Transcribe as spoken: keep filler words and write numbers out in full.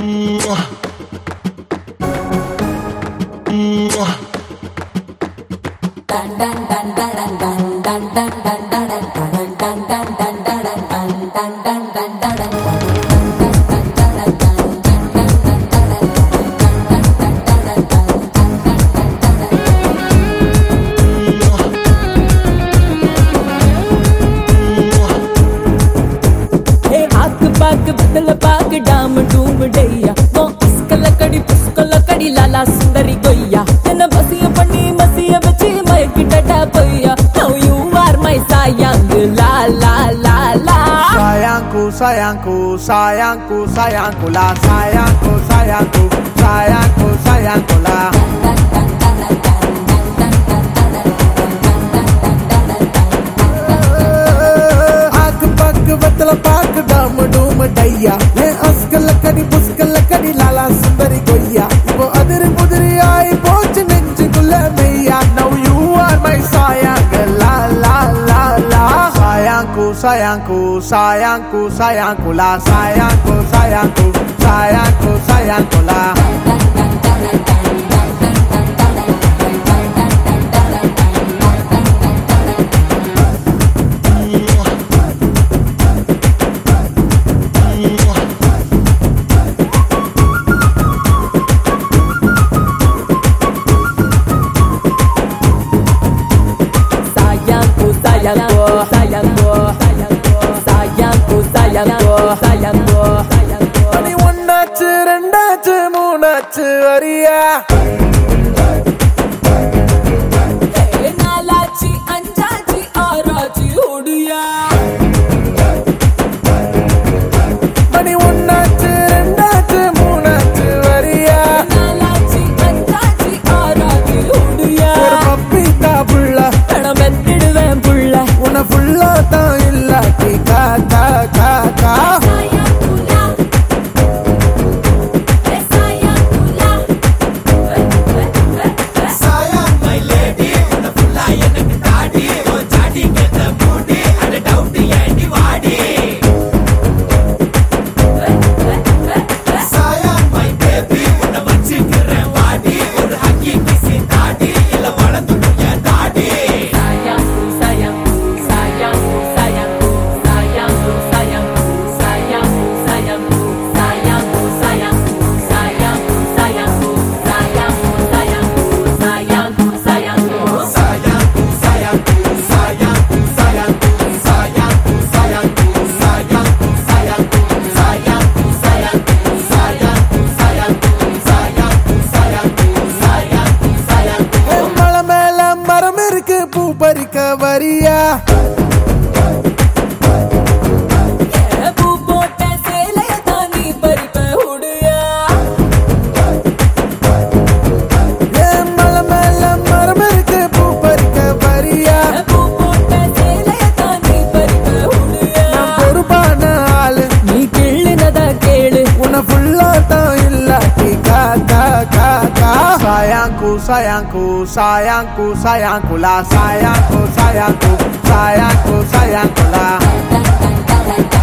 बदल पाक डाम डूम डैया वो अस्कल कड़ी पुस्कल कड़ी लाला सुंदरी गोया तेन बसिया पन्नी मसिया बची मैं की डडा पैया now you are my sayang la la la la sayangku sayangku sayangku sayangku la sayangku sayangku sayangku sayangku la आग पग बदल पाक डाम डूम डैया ये अस्कल कड़ी पुस्कल कड़ी लाला सुंदरी गोया वो अदर बुदरी आई पोच नेंजुकुल्ल मैया now you are my sayang la la la la sayangku sayangku sayangku sayangku la sayangku sayangku sayangku sayangku la sayangku sayangku sayangku sayangku sayangku ani onnachu rendachu moonachu ariya नालाची अंजाची आराची होडिया ani onnachu rendachu moonachu ariya नालाची अंजाची आराची होडिया ஒரு பப்பிதா புள்ள கடமெத்திடுவேன் புள்ள உன ஃபுல்லா தான் இல்லாட்டி கா கா கா கா பூ பறிக்க வரியா பூ போட்ட சேலைய தானி பறிப்ப உடியா என் மலை மேல மரம் இருக்கு பூ பறிக்க வரியா பூ போட்ட சேலைய தானி பறிப்ப உடியா நான் பொறுப்பான ஆளு நீ கிள்ளினத கேளு உன ஃபுல்லா தான் இல்லாட்டி கா கா கா கா sayangku sayangku sayangku sayangku la sayangku sayangku sayangku sayangku la